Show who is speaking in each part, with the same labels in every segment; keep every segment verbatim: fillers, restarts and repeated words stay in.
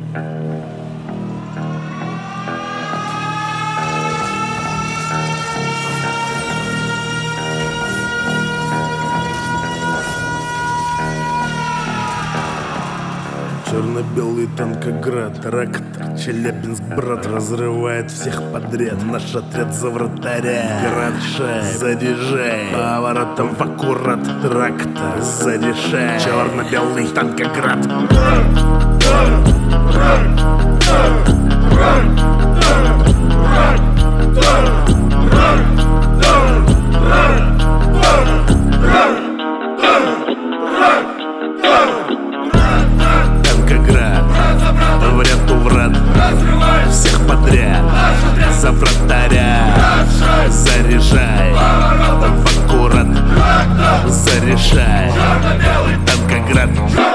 Speaker 1: Черно-белый танкоград, трактор, Челябинск, брат, разрывает всех подряд. Наш отряд за вратаря, град шай, заряжай, поворотом в аккурат, трактор, заряжай, черно-белый танкоград. В ряд у врат, всех подряд, за вратаря, заряжай, в аккурат, зарешай, танкоград,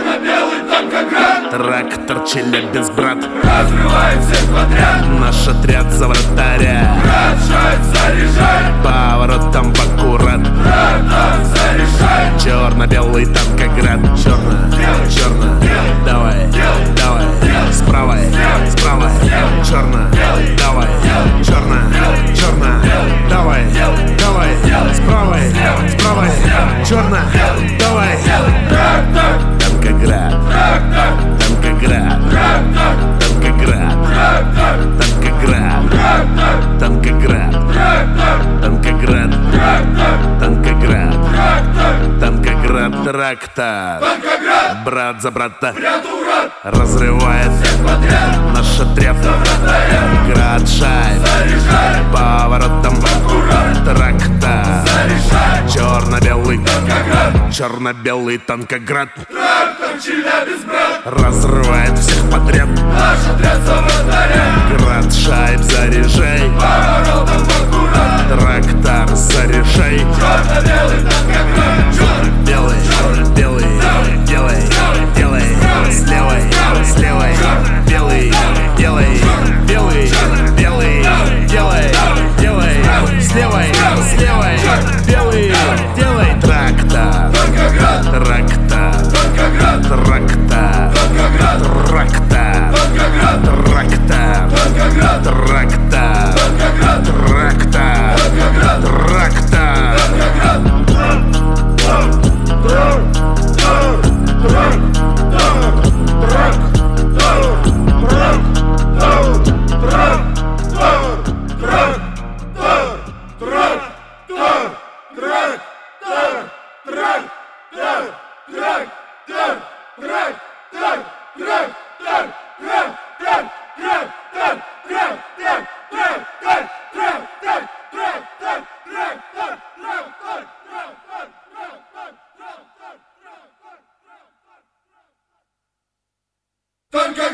Speaker 1: трактор, Челябинск, брат,
Speaker 2: разрывай всех подряд,
Speaker 1: наш отряд за вратаря,
Speaker 2: заряжай,
Speaker 1: поворотом в аккурат,
Speaker 2: зарешай,
Speaker 1: черно-белый танкоград, черно, черно, давай, давай, с правой, с правой, черно, давай, черно, черно, давай, давай, с правой, с правой, черно, давай, танкоград, танкоград, танкоград, танкоград, танкоград, танкоград, танкоград, танкоград, трактор, брат за брата, разрывает наш отряд, град шайб, поворотом трактор, черно-белый, черно-белый танкоград,
Speaker 2: Челябинск, брат,
Speaker 1: разрывает всех подряд,
Speaker 2: наш отряд за вратаря,
Speaker 1: град шайб, заряжай,
Speaker 2: поворотом в аккурат,
Speaker 1: трактор, заряжай,
Speaker 2: черно-белый танкоград,
Speaker 1: черно-белый, черно-белый, делай, делай, с левой, с левой, белый, делай, белый, белый, делай, делай, с левой, с левой, белый, делай, трактор, трактор, трактор, трактор, трактор, трактор,
Speaker 2: танкоград.